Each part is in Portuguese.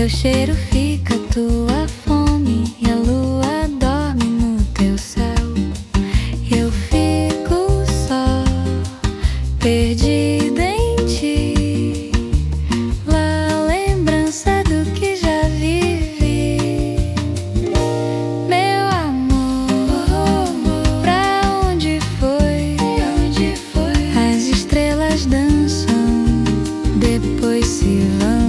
Teu cheiro fica tua fome e a lua dorme no teu céu. E eu fico só, perdida em ti, lá lembrança do que já vivi. Meu amor, pra onde foi? As estrelas dançam, depois se vão.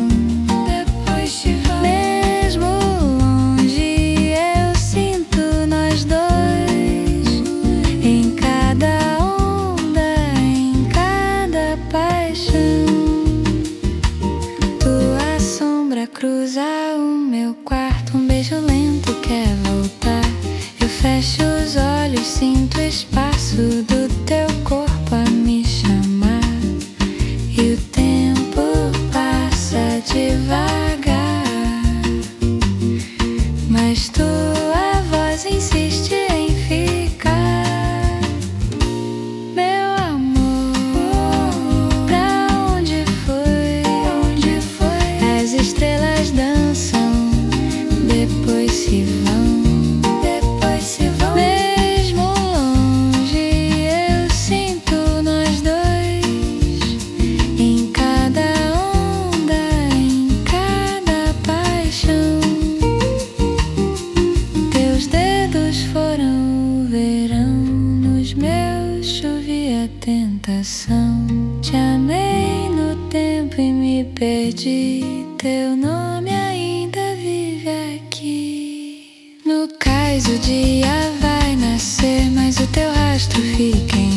Mesmo longe eu sinto nós dois, em cada onda, em cada paixão. Tua sombra cruza o meu quarto, um beijo lento quer voltar. Eu fecho os olhos, sinto o espaço do teu corpo a me chamar. E o tempo passa devagar, mas tua voz insiste em ficar. Meu amor, pra onde foi? As estrelas dançam, depois se vão. Mesmo longe eu sinto nós dois, em cada onda, em cada paixão. Teus dedos foram o verão, nos meus chovia a tentação. Te amei no tempo e me perdi, teu nome ainda vive aqui. No cais o dia vai nascer, mas o teu rastro fica em